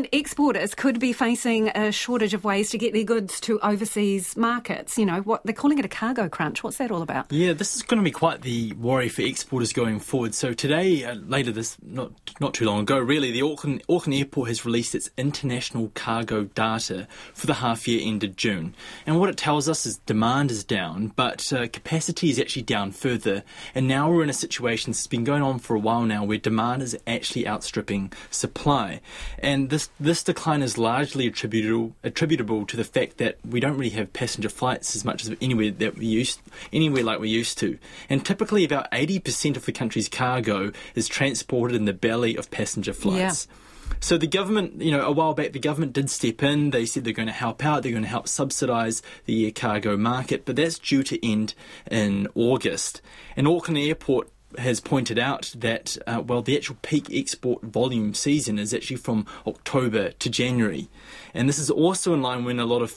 Government exporters could be facing a shortage of ways to get their goods to overseas markets. You know, what they're calling it a cargo crunch. What's that all about? Yeah, this is going to be quite the worry for exporters going forward. So today, not too long ago, really, the Auckland Airport has released its international cargo data for the half year ended June. And what it tells us is demand is down, but capacity is actually down further. And now we're in a situation that's been going on for a while now where demand is actually outstripping supply. And this decline is largely attributable to the fact that we don't really have passenger flights as much as anywhere like we used to. And typically about 80% of the country's cargo is transported in the belly of passenger flights. Yeah. So the government, a while back, the government did step in. They said they're going to help out. They're going to help subsidise the air cargo market, but that's due to end in August. And Auckland Airport has pointed out that, the actual peak export volume season is actually from October to January. And this is also in line when a lot of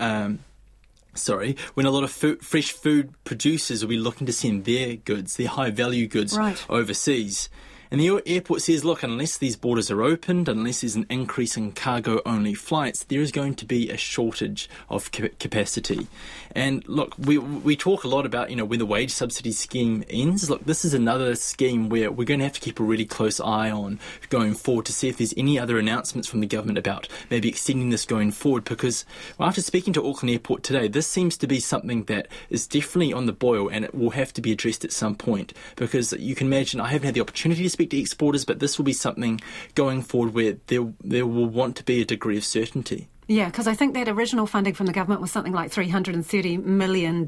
fresh food producers will be looking to send their goods, their high-value goods, overseas. And the airport says, look, unless these borders are opened, unless there's an increase in cargo-only flights, there is going to be a shortage of capacity. And look, we talk a lot about, when the wage subsidy scheme ends. Look, this is another scheme where we're going to have to keep a really close eye on going forward to see if there's any other announcements from the government about maybe extending this going forward. Because after speaking to Auckland Airport today, this seems to be something that is definitely on the boil and it will have to be addressed at some point. Because you can imagine, I haven't had the opportunity to speak to exporters, but this will be something going forward where there will want to be a degree of certainty. Yeah, because I think that original funding from the government was something like $330 million,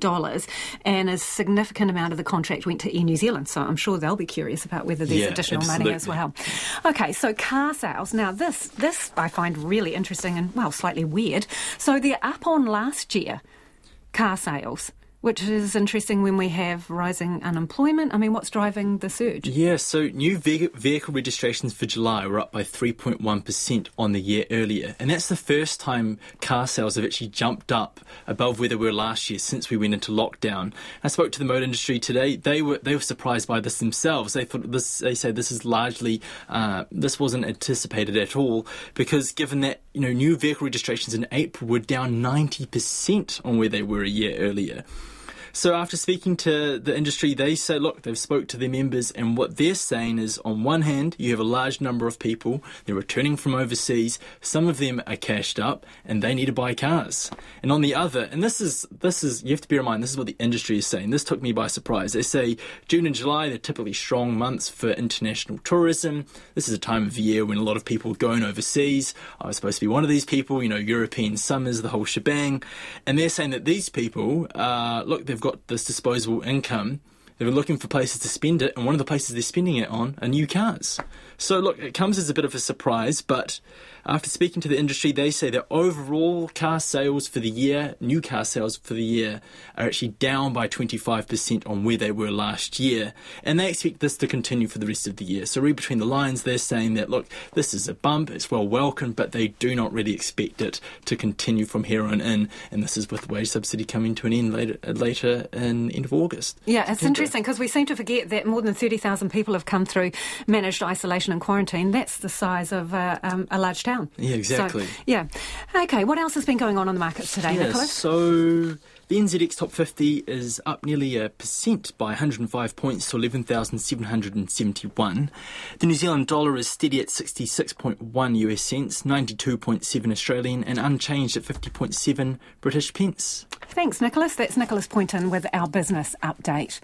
and a significant amount of the contract went to Air New Zealand. So I'm sure they'll be curious about whether there's additional money as well. Okay, so car sales. Now, this I find really interesting and, slightly weird. So they're up on last year, car sales, which is interesting when we have rising unemployment. I mean, what's driving the surge? Yeah, so new vehicle registrations for July were up by 3.1% on the year earlier. And that's the first time car sales have actually jumped up above where they were last year since we went into lockdown. I spoke to the motor industry today. They were surprised by this themselves. They say this is largely, this wasn't anticipated at all, because given that, new vehicle registrations in April were down 90% on where they were a year earlier. So after speaking to the industry, they say, look, they've spoke to their members, and what they're saying is, on one hand, you have a large number of people, they're returning from overseas, some of them are cashed up, and they need to buy cars. And on the other, and this is you have to bear in mind, this is what the industry is saying. This took me by surprise. They say June and July, they're typically strong months for international tourism. This is a time of year when a lot of people are going overseas. I was supposed to be one of these people, European summers, the whole shebang. And they're saying that these people, they've got this disposable income. They've been looking for places to spend it, and one of the places they're spending it on are new cars. So look, it comes as a bit of a surprise, but after speaking to the industry, they say that overall new car sales for the year are actually down by 25% on where they were last year, and they expect this to continue for the rest of the year. So read between the lines, they're saying that, look, this is a bump, it's well welcomed, but they do not really expect it to continue from here on in, and this is with the wage subsidy coming to an end later in the end of August. Yeah, it's interesting because we seem to forget that more than 30,000 people have come through managed isolation and quarantine. That's the size of a large town. Yeah, exactly. So, okay, what else has been going on the markets today, Nicholas? So the NZX Top 50 is up nearly 1% by 105 points to 11,771. The New Zealand dollar is steady at 66.1 US cents, 92.7 Australian, and unchanged at 50.7 British pence. Thanks, Nicholas. That's Nicholas Poynton with our business update.